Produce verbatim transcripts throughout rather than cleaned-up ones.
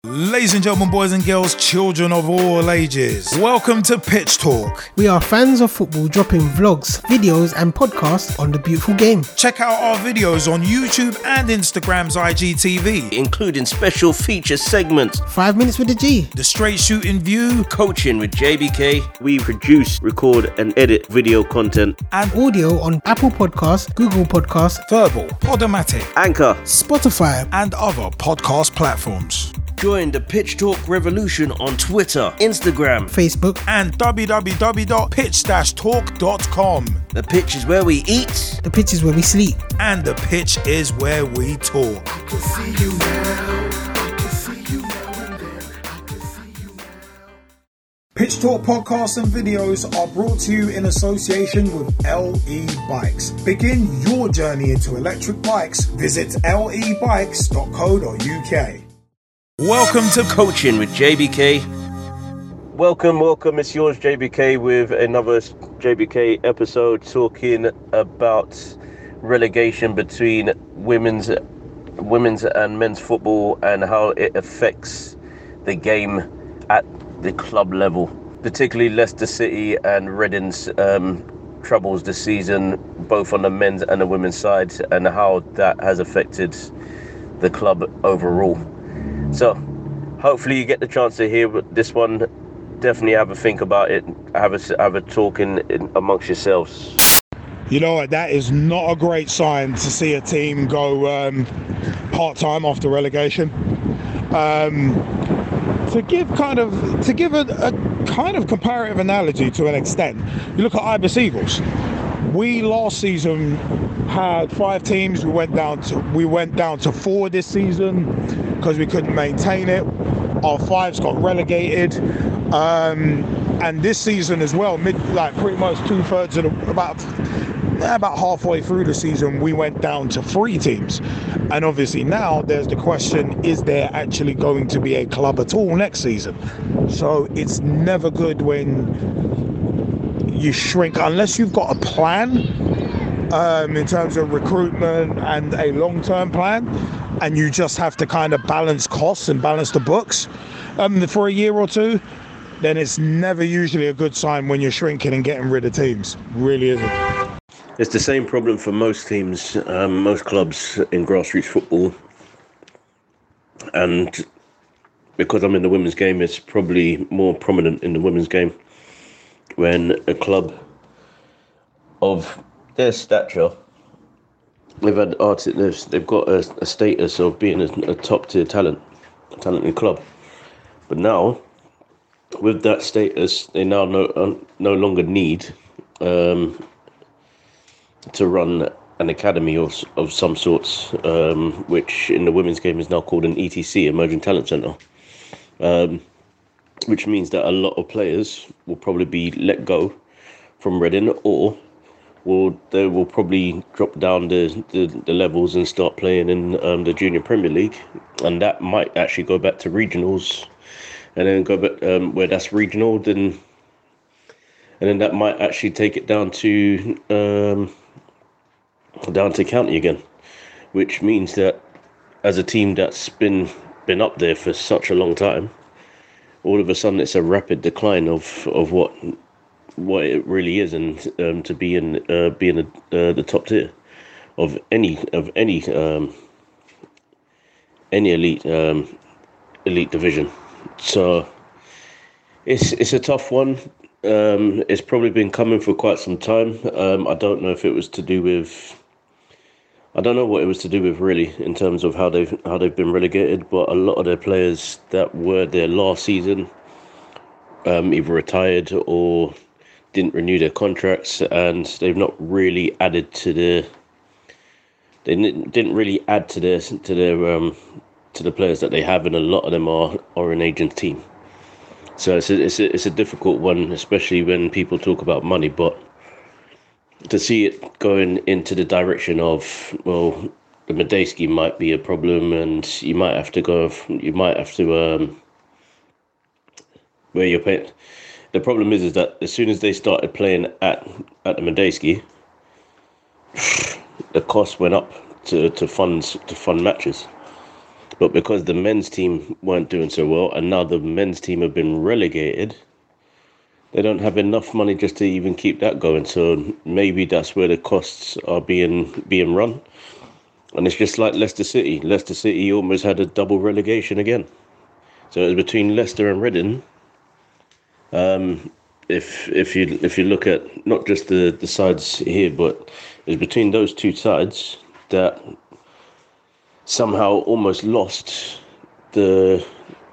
Ladies and gentlemen, boys and girls, children of all ages, welcome to Pitch Talk. We are fans of football dropping vlogs, videos and podcasts on the beautiful game. Check out our videos on YouTube and Instagram's I G T V, including special feature segments, Five Minutes with the G, The Straight Shooting View, Coaching with J B K. We produce, record and edit video content and audio on Apple Podcasts, Google Podcasts, Verbal, Podomatic, Anchor, Spotify and other podcast platforms. Join the Pitch Talk revolution on Twitter, Instagram, Facebook and w w w dot pitch dash talk dot com. The pitch is where we eat. The pitch is where we sleep. And the pitch is where we talk. I can see you now. I can see you now and then. I can see you now. Pitch Talk podcasts and videos are brought to you in association with L E Bikes. Begin your journey into electric bikes. Visit l e bikes dot co dot u k. Welcome to Coaching with J B K. Welcome, welcome. It's yours, J B K, with another J B K episode talking about relegation between women's, women's and men's football and how it affects the game at the club level. Particularly Leicester City and Reading's um, troubles this season, both on the men's and the women's side, and how that has affected the club overall. So, hopefully you get the chance to hear this one. Definitely have a think about it. Have a, have a talk in, in amongst yourselves. You know what, that is not a great sign to see a team go um, part-time after relegation. Um, to give kind of to give a, a kind of comparative analogy to an extent, you look at Ibis Eagles. We last season had five teams. We went down to we went down to four this season because we couldn't maintain it. Our fives got relegated, um, and this season as well, mid like pretty much two thirds of the, about about halfway through the season, we went down to three teams. And obviously now there's the question: is there actually going to be a club at all next season? So it's never good when you shrink unless you've got a plan um, in terms of recruitment and a long-term plan, and you just have to kind of balance costs and balance the books um, for a year or two. Then it's never usually a good sign when you're shrinking and getting rid of teams. Really isn't. It's the same problem for most teams, um, most clubs in grassroots football. And because I'm in the women's game, it's probably more prominent in the women's game. When a club of their stature, they've had artists, they've got a, a status of being a, a top tier talent, a talented club. But now, with that status, they now no, uh, no longer need um, to run an academy of of some sorts, um, which in the women's game is now called an E T C, Emerging Talent Centre. Um, which means that a lot of players will probably be let go from Reading, or will they will probably drop down the, the, the levels and start playing in um, the Junior Premier League, and that might actually go back to regionals, and then go back um, where that's regional, then and then that might actually take it down to um, down to county again, which means that as a team that's been been up there for such a long time, all of a sudden it's a rapid decline of, of what what it really is, and um, to be in uh, be in the, uh, the top tier of any of any um, any elite um, elite division. So it's it's a tough one. Um, it's probably been coming for quite some time. Um, I don't know if it was to do with. I don't know what it was to do with really in terms of how they've how they've been relegated, but a lot of their players that were there last season um, either retired or didn't renew their contracts, and they've not really added to the. They didn't really add to their to their um, to the players that they have, and a lot of them are are an agent team. So it's a, it's a, it's a difficult one, especially when people talk about money, but to see it going into the direction of, well, the Medeski might be a problem, and you might have to go, you might have to, um, where you're paying. The problem is, is that as soon as they started playing at, at the Medeski, the cost went up to, to funds, to fund matches. But because the men's team weren't doing so well, and now the men's team have been relegated, they don't have enough money just to even keep that going. So maybe that's where the costs are being being run. And it's just like Leicester City. Leicester City almost had a double relegation again. So it was between Leicester and Reading. Um, if if you if you look at not just the, the sides here, but it's between those two sides that somehow almost lost the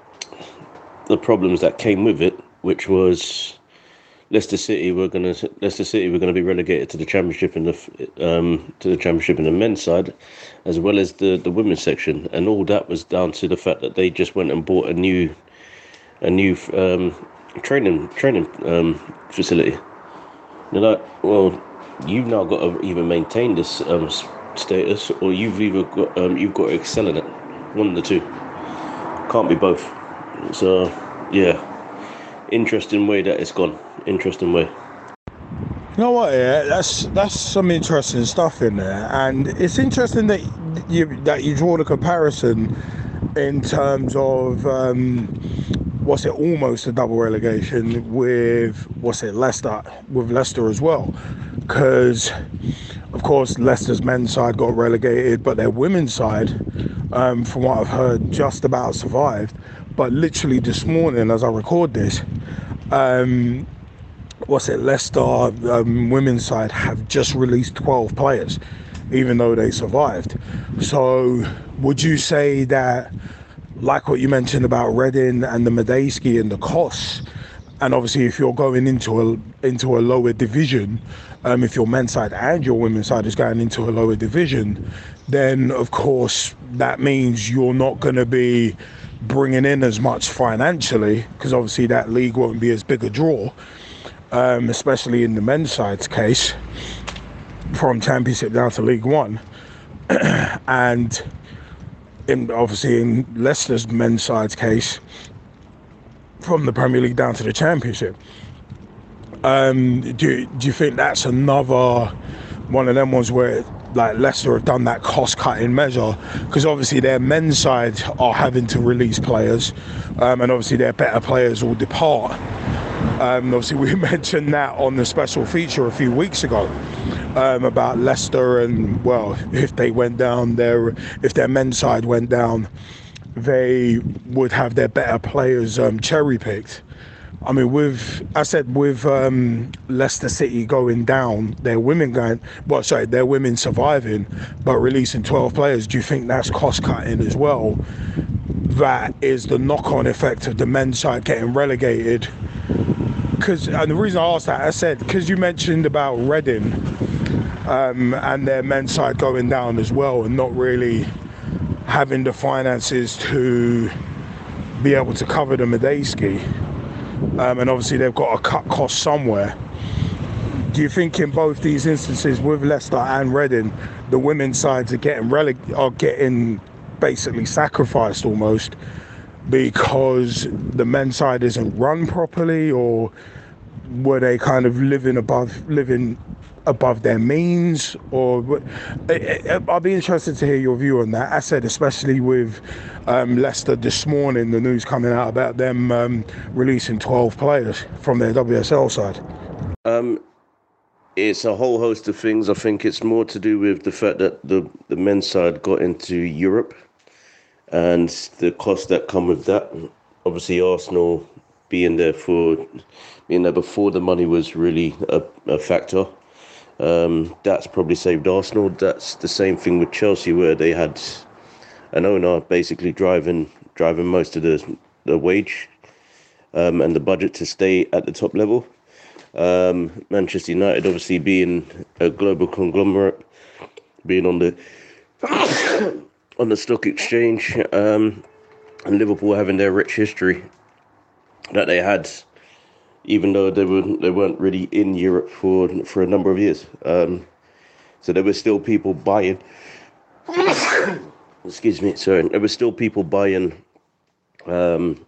the problems that came with it, which was Leicester City were gonna Leicester City were gonna be relegated to the championship in the um, to the championship in the men's side, as well as the, the women's section, and all that was down to the fact that they just went and bought a new a new um, training training um, facility. They're like, well, you've now got to either maintain this um, status, or you've either got um, you've got to excel in it. One of the two. Can't be both. So yeah, interesting way that it's gone. Interesting way. You know what? Yeah, that's that's some interesting stuff in there, and it's interesting that you that you draw the comparison in terms of um, what's it almost a double relegation with what's it Leicester with Leicester as well, because of course Leicester's men's side got relegated, but their women's side, um, from what I've heard, just about survived. But literally this morning, as I record this, um, what's it, Leicester um, women's side have just released twelve players, even though they survived. So would you say that, like what you mentioned about Reading and the Medeski and the costs, and obviously if you're going into a into a lower division, um, if your men's side and your women's side is going into a lower division, then of course that means you're not going to be bringing in as much financially, because obviously that league won't be as big a draw, um, especially in the men's side's case, from Championship down to League One. And in, obviously in Leicester's men's side's case, from the Premier League down to the Championship. Um, do, do you think that's another one of them ones where like Leicester have done that cost-cutting measure? Because obviously their men's side are having to release players, um, and obviously their better players will depart. Um, obviously we mentioned that on the special feature a few weeks ago, um, about Leicester, and well, if they went down there, if their men's side went down, they would have their better players um, cherry-picked. I mean, with, I said with um, Leicester City going down, their women going, well, sorry, their women surviving, but releasing twelve players, do you think that's cost-cutting as well? That is the knock-on effect of the men's side getting relegated. Because, and the reason I asked that, I said, because you mentioned about Reading um, and their men's side going down as well, and not really having the finances to be able to cover the Medeski. Um, and obviously they've got to cut costs somewhere. Do you think in both these instances with Leicester and Reading, the women's sides are getting releg- are getting basically sacrificed almost because the men's side isn't run properly, or were they kind of living above living above their means? Or I'll be interested to hear your view on that. I said, especially with um, Leicester this morning, the news coming out about them um, releasing twelve players from their W S L side. Um, it's a whole host of things. I think it's more to do with the fact that the, the men's side got into Europe and the costs that come with that. Obviously, Arsenal being there for being there before the money was really a, a factor. Um, that's probably saved Arsenal. That's the same thing with Chelsea, where they had an owner basically driving driving most of the the wage um, and the budget to stay at the top level. Um, Manchester United, obviously being a global conglomerate, being on the on the stock exchange, um, and Liverpool having their rich history that they had, even though they were they weren't really in Europe for for a number of years. Um, so there were still people buying. excuse me, sorry. There were still people buying, um,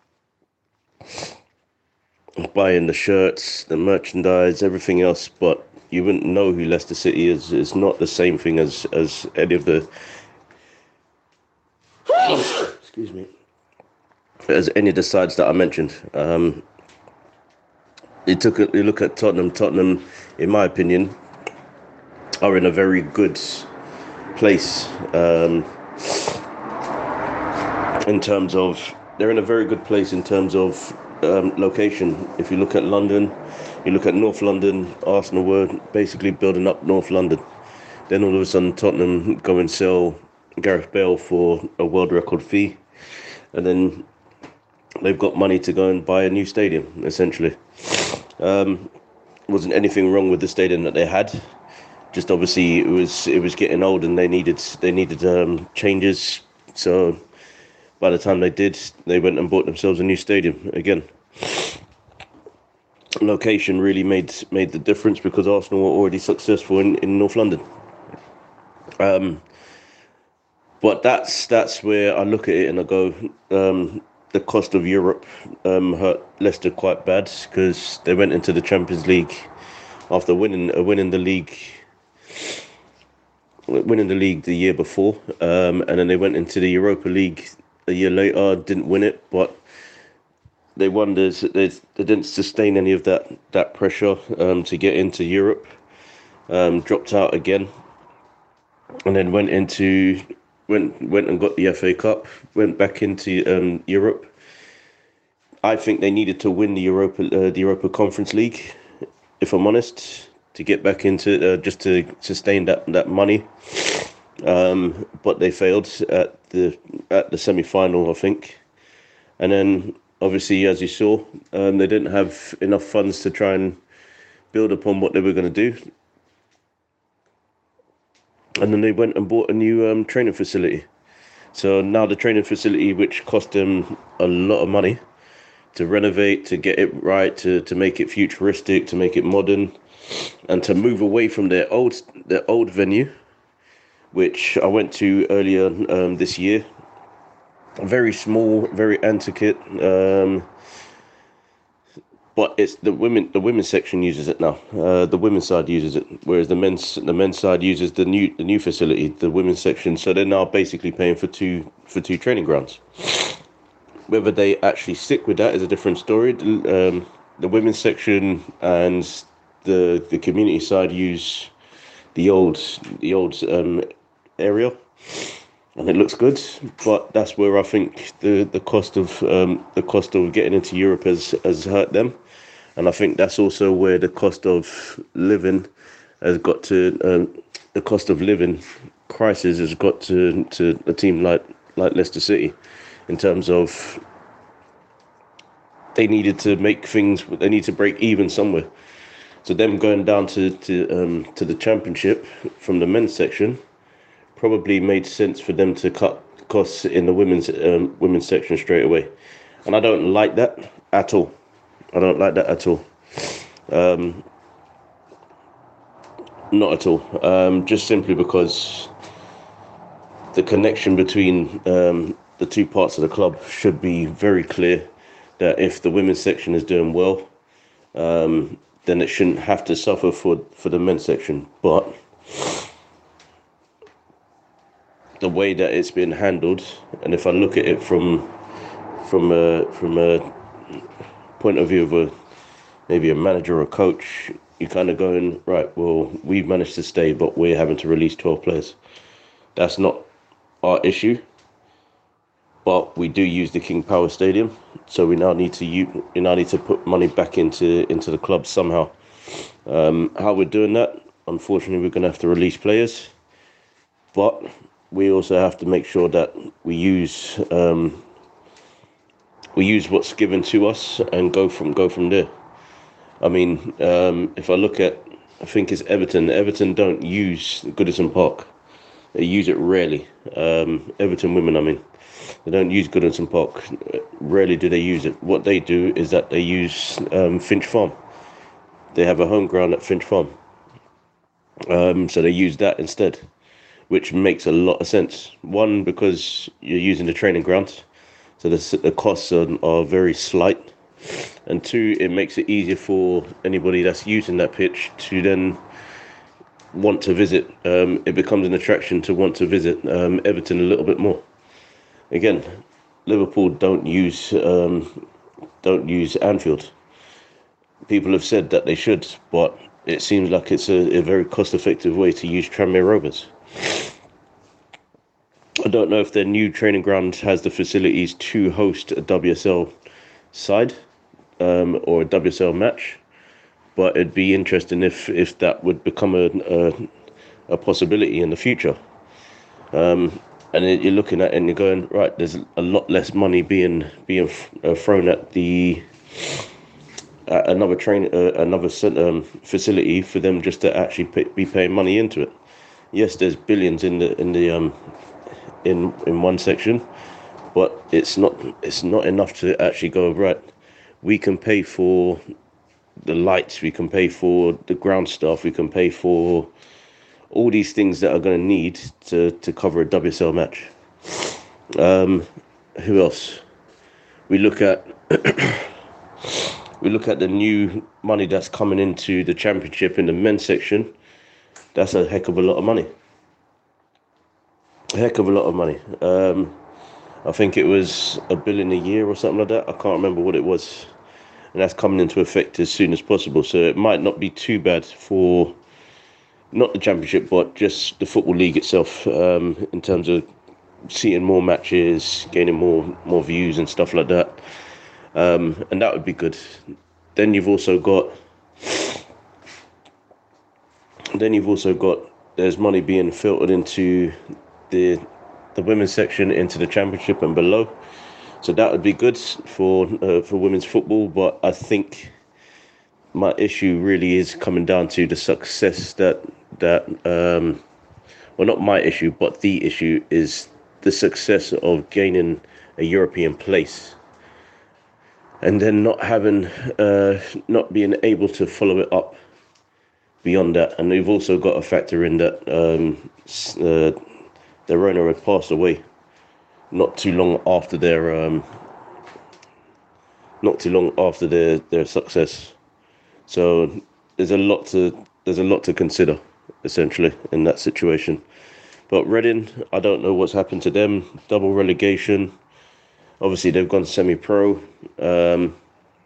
buying the shirts, the merchandise, everything else. But you wouldn't know who Leicester City is. It's not the same thing as as any of the excuse me, as any of the sides that I mentioned. Um, you took a, you look at Tottenham. Tottenham, in my opinion, are in a very good place um, in terms of they're in a very good place in terms of um, location. If you look at London, you look at North London. Arsenal were basically building up North London. Then all of a sudden, Tottenham go and sell Gareth Bale for a world record fee, and then they've got money to go and buy a new stadium. Essentially, um, wasn't anything wrong with the stadium that they had. Just obviously, it was it was getting old, and they needed they needed um, changes. So by the time they did, they went and bought themselves a new stadium again. Location really made made the difference because Arsenal were already successful in, in North London. Um, but that's that's where I look at it and I go, um, the cost of Europe um, hurt Leicester quite bad because they went into the Champions League after winning uh, winning the league. winning the league the year before, um, and then they went into the Europa League a year later, didn't win it, but they won this, they, they didn't sustain any of that, that pressure um, to get into Europe, um, dropped out again, and then went into, went went and got the F A Cup, went back into um, Europe. I think they needed to win the Europa, uh, the Europa Conference League, if I'm honest, to get back into uh, just to sustain that that money, um, but they failed at the at the semi-final, I think. And then obviously, as you saw, um, they didn't have enough funds to try and build upon what they were going to do. And then they went and bought a new um, training facility. So now the training facility, which cost them a lot of money to renovate, to get it right, to to make it futuristic, to make it modern, and to move away from their old their old venue, which I went to earlier um, this year. Very small, very antiquate, um, but it's the women. The women's section uses it now. Uh, the women's side uses it, whereas the men's the men's side uses the new the new facility, the women's section. So they're now basically paying for two for two training grounds. Whether they actually stick with that is a different story. Um, the women's section and the the community side use the old the old um, area, and it looks good. But that's where I think the the cost of um, the cost of getting into Europe has has hurt them, and I think that's also where the cost of living has got to um, the cost of living crisis has got to to a team like like Leicester City, in terms of they needed to make things, they need to break even somewhere. So them going down to to um, to the Championship from the men's section probably made sense for them to cut costs in the women's um, women's section straight away, and I don't like that at all. I don't like that at all. Um, not at all. Um, just simply because the connection between um, the two parts of the club should be very clear. That if the women's section is doing well, um, then it shouldn't have to suffer for, for the men's section. But the way that it's been handled, and if I look at it from from a from a point of view of a maybe a manager or a coach, you're kind of going, right, well, we've managed to stay, but we're having to release twelve players. That's not our issue. But we do use the King Power Stadium, so we now need to use, we now need to put money back into into the club somehow. Um, how we're doing that? Unfortunately, we're going to have to release players, but we also have to make sure that we use um, we use what's given to us and go from go from there. I mean, um, if I look at, I think it's Everton. Everton don't use Goodison Park. They use it rarely. Um, Everton women, I mean. They don't use Goodison Park. Rarely do they use it. What they do is that they use um, Finch Farm. They have a home ground at Finch Farm. Um, so they use that instead, which makes a lot of sense. One, because you're using the training ground, so the, the costs are, are very slight. And two, it makes it easier for anybody that's using that pitch to then want to visit. Um, it becomes an attraction to want to visit um, Everton a little bit more. Again, Liverpool don't use um, don't use Anfield. People have said that they should, but it seems like it's a, a very cost-effective way to use Tranmere Rovers. I don't know if their new training ground has the facilities to host a W S L side um, or a W S L match, but it'd be interesting if, if that would become a, a, a possibility in the future. Um, and you're looking at it and you're going, right, there's a lot less money being being uh, thrown at the at another train uh, another um, facility for them just to actually pay, be paying money into it. Yes, there's billions in the in the um in in one section, but it's not it's not enough to actually go, right, we can pay for the lights, we can pay for the ground staff, we can pay for all these things that are going to need to to cover a W S L match. Um, who else? We look at we look at the new money that's coming into the championship in the men's section. That's a heck of a lot of money. A heck of a lot of money. Um, I think it was a billion a year or something like that. I can't remember what it was. And that's coming into effect as soon as possible. So it might not be too bad for not the championship, but just the Football League itself, um, in terms of seeing more matches, gaining more more views and stuff like that. Um, and that would be good. Then you've also got then you've also got there's money being filtered into the the women's section, into the championship and below. So that would be good for uh, for women's football. But I think my issue really is coming down to the success that that um, well, not my issue, but the issue is the success of gaining a European place, and then not having uh, not being able to follow it up beyond that. And we've also got to factor in that um, uh, their owner had passed away not too long after their um, not too long after their, their success. So there's a lot to there's a lot to consider essentially in that situation. But Reading, I don't know what's happened to them. Double relegation. Obviously, they've gone semi-pro. Um,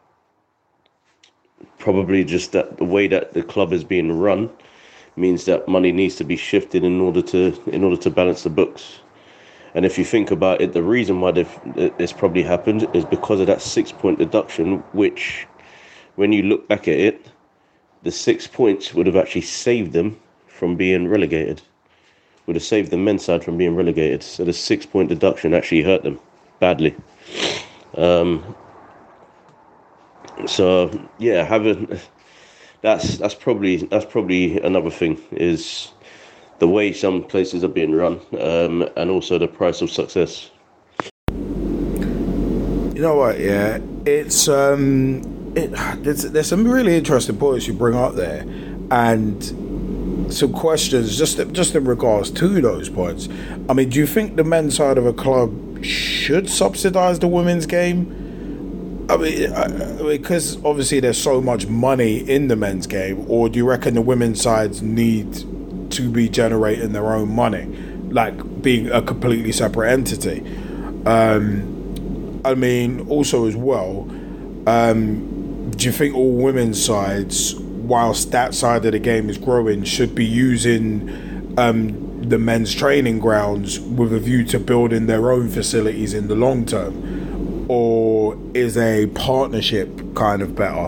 probably just that the way that the club is being run means that money needs to be shifted in order to in order to balance the books. And if you think about it, the reason why this probably happened is because of that six-point deduction, which, when you look back at it, the six points would have actually saved them from being relegated. Would have saved the men's side from being relegated. So the six-point deduction actually hurt them badly. Um, so yeah, having that's that's probably that's probably another thing, is the way some places are being run, um, and also the price of success. You know what? Yeah, it's um, it there's, there's some really interesting points you bring up there, and some questions just just in regards to those points. I mean, do you think the men's side of a club should subsidise the women's game? I mean, because obviously there's so much money in the men's game, or do you reckon the women's sides need to be generating their own money, like being a completely separate entity? Um, I mean, also as well, um, do you think all women's sides, whilst that side of the game is growing, should be using um, the men's training grounds with a view to building their own facilities in the long term? Or is a partnership kind of better?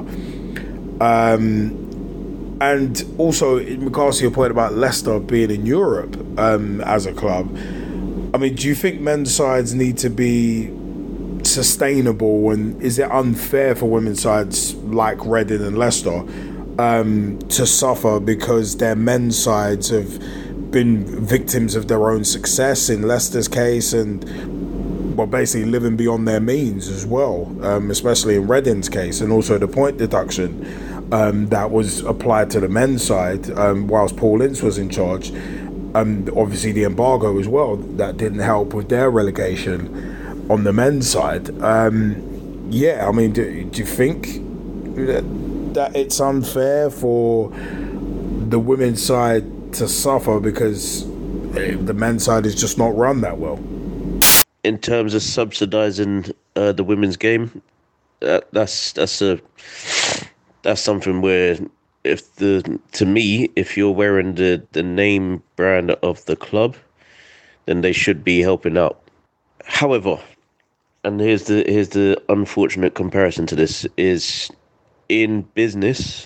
Um, and also, in regards to your point about Leicester being in Europe um, as a club, I mean, do you think men's sides need to be sustainable? And is it unfair for women's sides like Reading and Leicester um, to suffer because their men's sides have been victims of their own success in Leicester's case, and well, basically living beyond their means as well, um, especially in Reading's case, and also the point deduction um, that was applied to the men's side um, whilst Paul Ince was in charge. Um, obviously the embargo as well, that didn't help with their relegation on the men's side. Um, yeah, I mean, do, do you think that, that it's unfair for the women's side to suffer because the men's side is just not run that well? in terms of subsidising uh, the women's game, that, that's that's a that's something where if the to me, if you're wearing the, the name brand of the club, then they should be helping out. However, and here's the here's the unfortunate comparison to this is in business,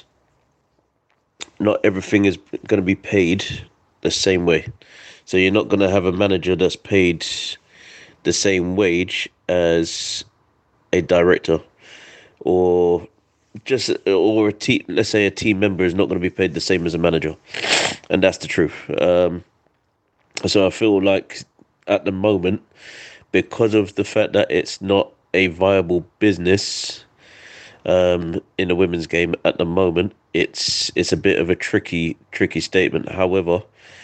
not everything is going to be paid the same way. So you're not going to have a manager that's paid the same wage as a director, or just or a team. Let's say a team member is not going to be paid the same as a manager, and that's the truth. Um, so I feel like at the moment, because of the fact that it's not a viable business um, in the women's game at the moment, it's it's a bit of a tricky tricky statement. However,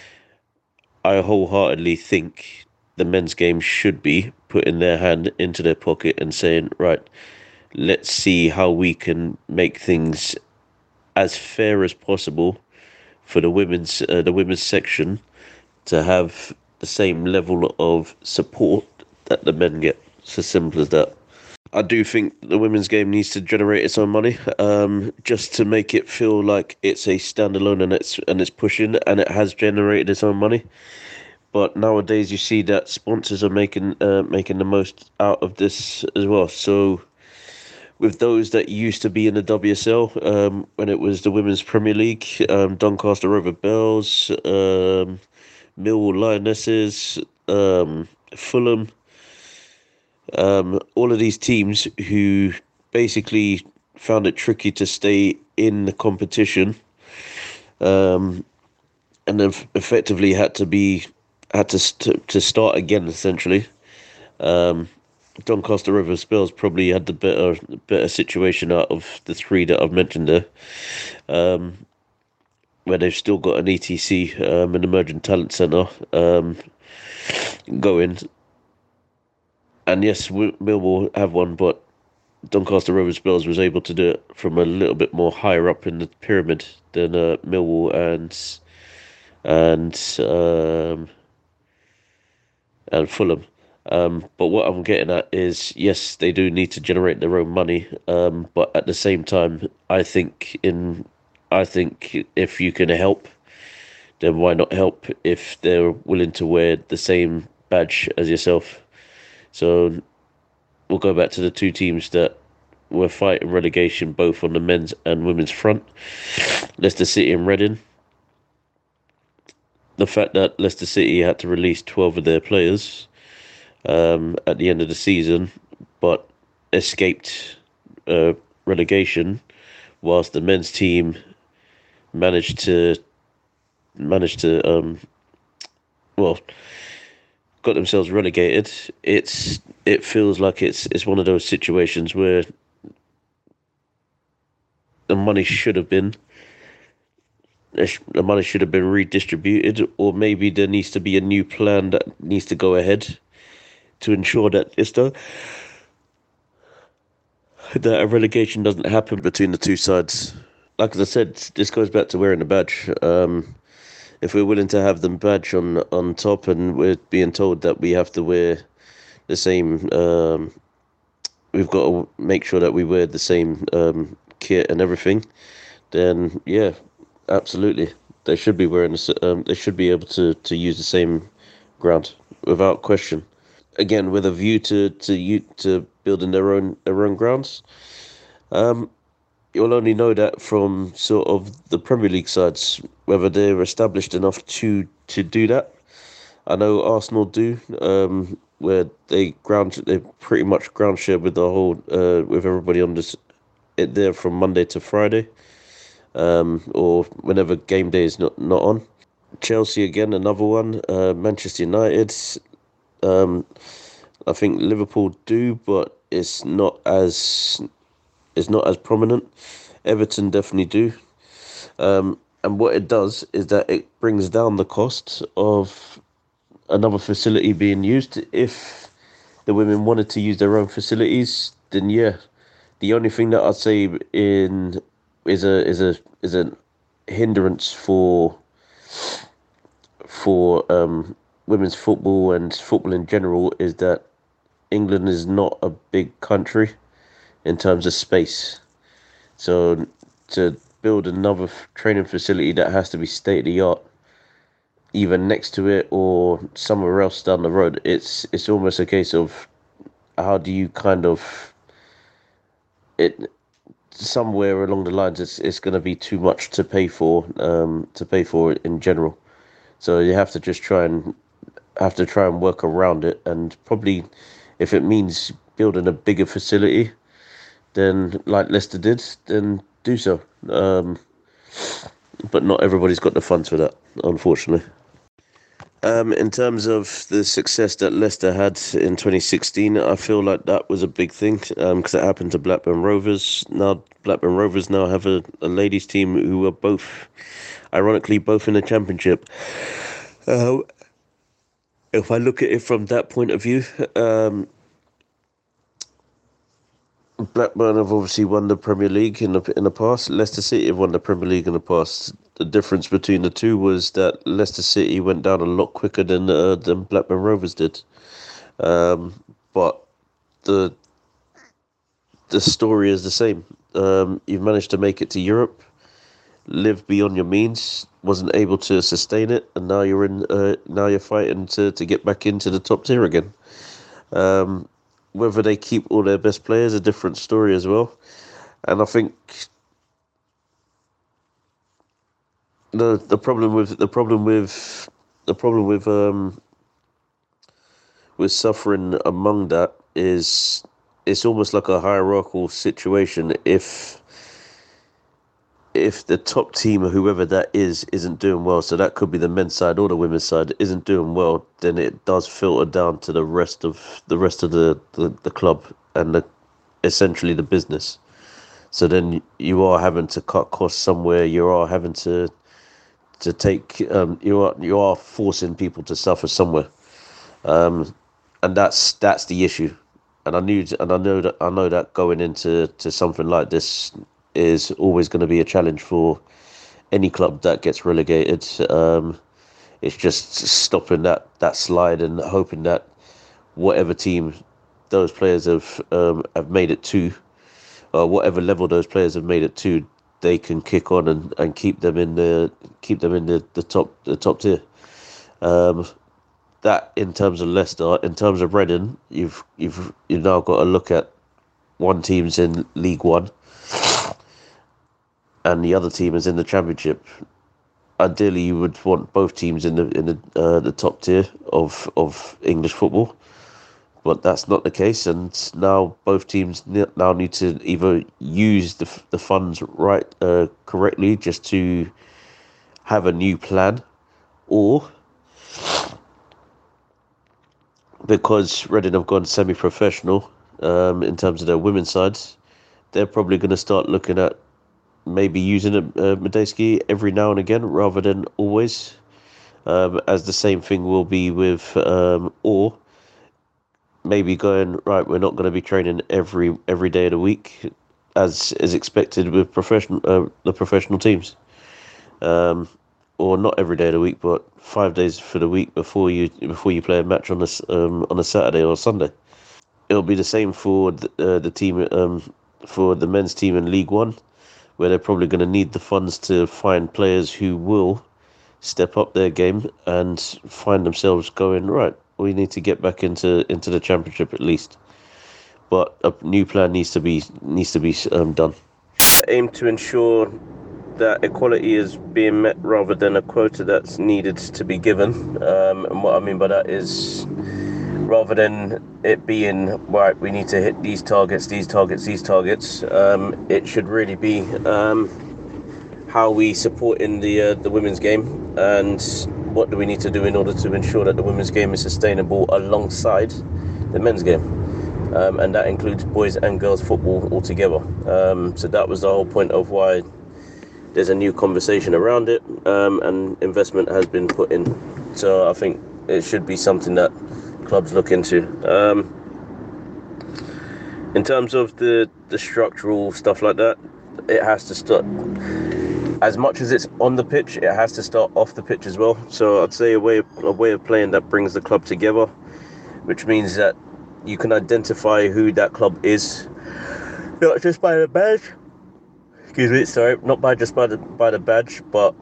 I wholeheartedly think the men's game should be putting their hand into their pocket and saying, right, let's see how we can make things as fair as possible for the women's uh, the women's section to have the same level of support that the men get. It's as simple as that. I do think the women's game needs to generate its own money, um, just to make it feel like it's a standalone and it's and it's pushing, and it has generated its own money. But nowadays, you see that sponsors are making uh, making the most out of this as well. So, with those that used to be in the W S L, um, when it was the Women's Premier League, um, Doncaster Rovers Bells, um, Millwall Lionesses, um, Fulham. Um, all of these teams who basically found it tricky to stay in the competition, um, and then effectively had to be had to st- to start again essentially. Um, Doncaster Rovers Spurs probably had the better better situation out of the three that I've mentioned there, um, where they've still got an E T C, um, an Emerging Talent Centre, um, going. And yes, Millwall have one, but Doncaster Rovers Spurs was able to do it from a little bit more higher up in the pyramid than uh, Millwall and and um, and Fulham. Um, but what I'm getting at is, yes, they do need to generate their own money, um, but at the same time, I think in I think if you can help, then why not help if they're willing to wear the same badge as yourself? So we'll go back to the two teams that were fighting relegation, both on the men's and women's front. Leicester City and Reading. The fact that Leicester City had to release twelve of their players um, at the end of the season, but escaped uh, relegation, whilst the men's team managed to managed to um, well. got themselves relegated. It's it feels like it's it's one of those situations where the money should have been the money should have been redistributed, or maybe there needs to be a new plan that needs to go ahead to ensure that it's done, that a relegation doesn't happen between the two sides. Like I said, this goes back to wearing the badge. Um, If we're willing to have them badge on, on top, and we're being told that we have to wear the same, um, we've got to make sure that we wear the same um, kit and everything, then yeah, absolutely, they should be wearing. Um, they should be able to, to use the same ground without question. Again, with a view to to you to building their own their own grounds. Um, You'll only know that from sort of the Premier League sides, whether they're established enough to, to do that. I know Arsenal do, um, where they ground they pretty much ground share with the whole uh, with everybody on this it there from Monday to Friday, um, or whenever game day is not, not on. Chelsea again, another one. Uh, Manchester United, um, I think Liverpool do, but it's not as. It's not as prominent. Everton definitely do. Um, and what it does is that it brings down the cost of another facility being used. If the women wanted to use their own facilities, then yeah. The only thing that I'd say in is a is a is a hindrance for for um, women's football and football in general is that England is not a big country in terms of space. So to build another training facility that has to be state-of-the-art, either next to it or somewhere else down the road, it's it's almost a case of how do you kind of it somewhere along the lines it's it's going to be too much to pay for um to pay for it in general. So you have to just try and have to try and work around it, and probably if it means building a bigger facility, then like Leicester did, then do so. Um, but not everybody's got the funds for that, unfortunately. Um, in terms of the success that Leicester had in twenty sixteen, I feel like that was a big thing because um, it happened to Blackburn Rovers. Now Blackburn Rovers now have a, a ladies team who are both, ironically, both in the Championship. Uh, if I look at it from that point of view, um, Blackburn have obviously won the Premier League in the in the past. Leicester City have won the Premier League in the past. The difference between the two was that Leicester City went down a lot quicker than uh, than Blackburn Rovers did. Um, but the the story is the same. Um, you've managed to make it to Europe, live beyond your means, wasn't able to sustain it, and now you're in. Uh, now you're fighting to, to get back into the top tier again. Um, whether they keep all their best players, a different story as well. And I think the the problem with the problem with the problem with um with suffering among that is it's almost like a hierarchical situation. If if the top team or whoever that is isn't doing well, so that could be the men's side or the women's side, isn't doing well, then it does filter down to the rest of the rest of the, the, the club and the essentially the business. So then you are having to cut costs somewhere. You are having to to take um, you are you are forcing people to suffer somewhere, um, and that's that's the issue. And I knew and I know that I know that going into to something like this is always going to be a challenge for any club that gets relegated. Um, it's just stopping that, that slide and hoping that whatever team those players have um, have made it to, or whatever level those players have made it to, they can kick on and, and keep them in the keep them in the, the top the top tier. Um, that in terms of Leicester, in terms of Reading, you've you've you've now got to look at one team's in League One, and the other team is in the Championship. Ideally, you would want both teams in the in the uh, the top tier of of English football, but that's not the case. And now both teams now need to either use the the funds right uh, correctly, just to have a new plan, or because Reading have gone semi-professional um, in terms of their women's sides, they're probably going to start looking at maybe using a uh, Medeski every now and again rather than always, um, as the same thing will be with, um, or maybe going, right, we're not going to be training every every day of the week as is expected with professional uh, the professional teams, um, or not every day of the week, but five days for the week before you before you play a match on a um, on a Saturday or Sunday. It'll be the same for the, uh, the team um, for the men's team in League One, where they're probably going to need the funds to find players who will step up their game and find themselves going, right, we need to get back into into the Championship at least. But a new plan needs to be needs to be um, done. Aim to ensure that equality is being met rather than a quota that's needed to be given. Um, and what I mean by that is, rather than it being, right, we need to hit these targets, these targets, these targets, um, it should really be um, how we support in the uh, the women's game, and what do we need to do in order to ensure that the women's game is sustainable alongside the men's game. Um, and that includes boys and girls football altogether. Um, so that was the whole point of why there's a new conversation around it, um, and investment has been put in. So I think it should be something that clubs look into. Um, in terms of the, the structural stuff like that, it has to start, as much as it's on the pitch, it has to start off the pitch as well. So I'd say a way, a way of playing that brings the club together, which means that you can identify who that club is, not just by the badge. Excuse me, sorry, not by just by the by the badge, but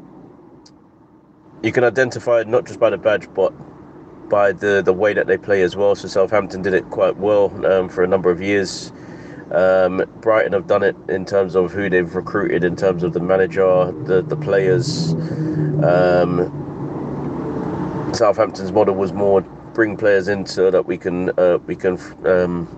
you can identify not just by the badge, but by the the way that they play as well. So Southampton did it quite well um, for a number of years. Um, Brighton have done it in terms of who they've recruited, in terms of the manager, the the players. Um, Southampton's model was more bring players in so that we can uh, we can um,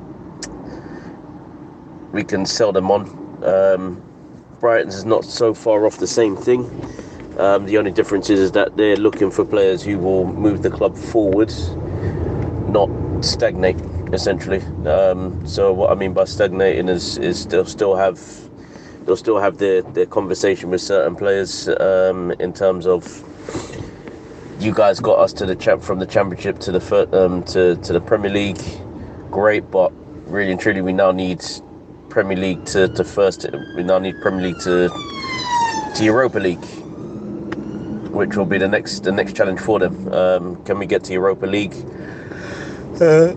we can sell them on. Um, Brighton's is not so far off the same thing. Um, the only difference is, is that they're looking for players who will move the club forwards, not stagnate, essentially. Um, so what I mean by stagnating is is they'll still have they'll still have their, their conversation with certain players um, in terms of, you guys got us to the champ from the Championship to the um, to to the Premier League, great, but really and truly we now need Premier League to, to first. We now need Premier League to to Europa League, which will be the next the next challenge for them. Um, can we get to Europa League? Uh,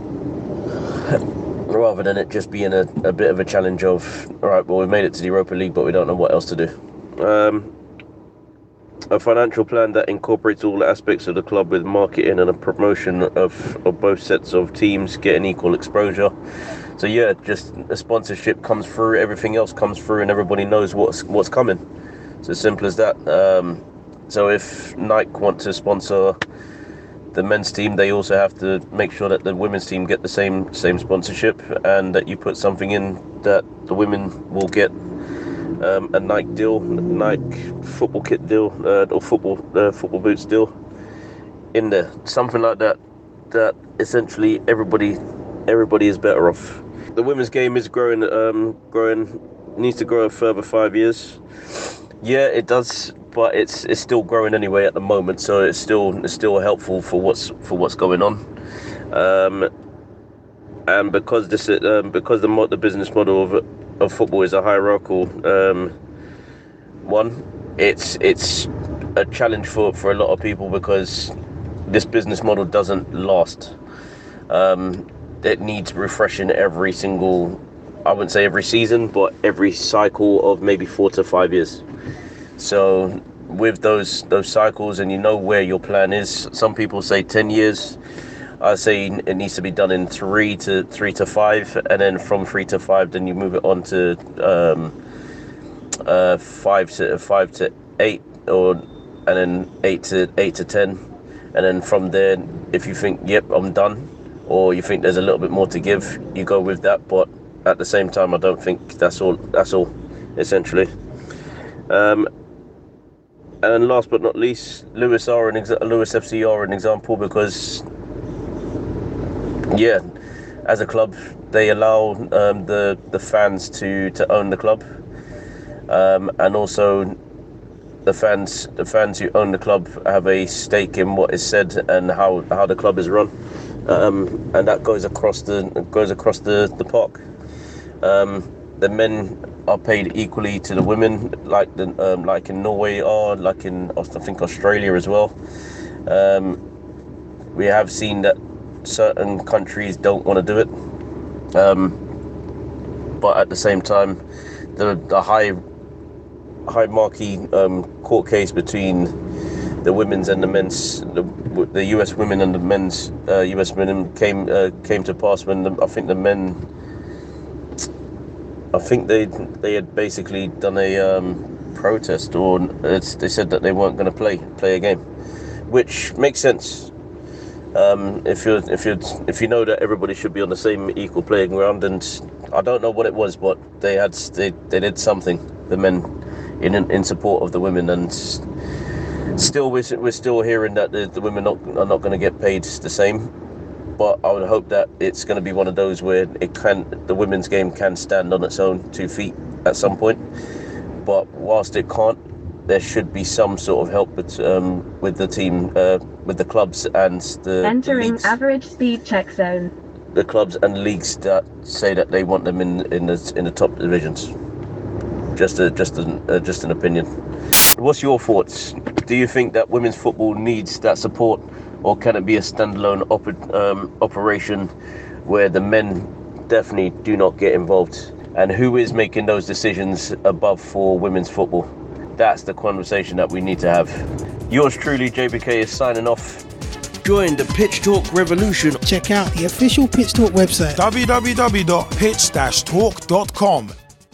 rather than it just being a, a bit of a challenge of, all right, well, we made it to the Europa League, but we don't know what else to do. Um, a financial plan that incorporates all aspects of the club, with marketing and a promotion of, of both sets of teams getting equal exposure. So yeah, just a sponsorship comes through, everything else comes through, and everybody knows what's what's coming. It's as simple as that. Um, so if Nike want to sponsor the men's team, they also have to make sure that the women's team get the same same sponsorship, and that you put something in that the women will get um, a Nike deal, Nike football kit deal, uh, or football uh, football boots deal in there, something like that. That essentially everybody everybody is better off. The women's game is growing, um, growing, needs to grow a further five years. Yeah, it does, but it's it's still growing anyway at the moment, so it's still it's still helpful for what's for what's going on. Um, and because this um, because the the business model of of football is a hierarchical um, one, it's it's a challenge for, for a lot of people, because this business model doesn't last. Um, it needs refreshing every single, I wouldn't say every season, but every cycle of maybe four to five years. So with those those cycles, and you know where your plan is. Some people say ten years. I say it needs to be done in three to three to five, and then from three to five, then you move it on to um, uh, five to five to eight, or and then eight to eight to ten, and then from there, if you think, yep, I'm done, or you think there's a little bit more to give, you go with that. But at the same time, I don't think that's all. That's all, essentially. Um, and last but not least, Lewes are an exa- Lewes F C are an example, because yeah, as a club, they allow um, the the fans to, to own the club, um, and also the fans the fans who own the club have a stake in what is said and how, how the club is run, um, and that goes across the goes across the the park. Um, the men are paid equally to the women, like the um, like in Norway are, like in I think Australia as well. Um, we have seen that certain countries don't want to do it, um, but at the same time, the the high high marquee um, court case between the women's and the men's, the, the U S women and the men's uh, U S women came uh, came to pass when the, I think the men. I think they they had basically done a um, protest, or it's, they said that they weren't going to play play a game, which makes sense. Um, if you if you if you know that everybody should be on the same equal playing ground, and I don't know what it was, but they had they, they did something, the men, in in support of the women, and still we're we're still hearing that the, the women not, are not going to get paid the same. But I would hope that it's going to be one of those where it can, the women's game can stand on its own two feet at some point. But whilst it can't, there should be some sort of help with, um, with the team, uh, with the clubs and the Entering leagues, average speed check zone. the clubs and leagues that say that they want them in in the in the top divisions. Just a just an uh, just an opinion. What's your thoughts? Do you think that women's football needs that support or can it be a standalone op- um, operation where the men definitely do not get involved? And who is making those decisions above for women's football? That's the conversation that we need to have. Yours truly, J B K, is signing off. Join the Pitch Talk revolution. Check out the official Pitch Talk website. w w w dot pitch dash talk dot com.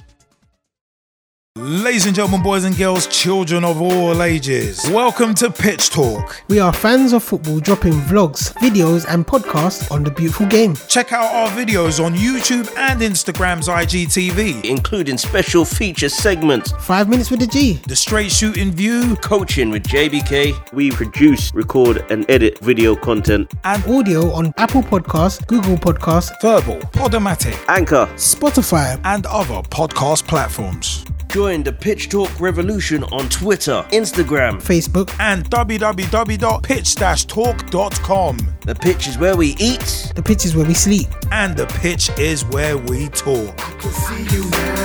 Ladies and gentlemen, boys and girls, children of all ages, welcome to Pitch Talk. We are fans of football dropping vlogs, videos and podcasts on the beautiful game. Check out our videos on YouTube and Instagram's I G T V, including special feature segments, Five Minutes with the G, The Straight Shooting View, coaching with J B K. We produce, record and edit video content, and audio on Apple Podcasts, Google Podcasts, Verbal, Podomatic, Anchor, Spotify and other podcast platforms. Join the Pitch Talk revolution on Twitter, Instagram, Facebook, and w w w dot pitch dash talk dot com. The pitch is where we eat. the pitch is where we sleep. And the pitch is where we talk. I can see you now.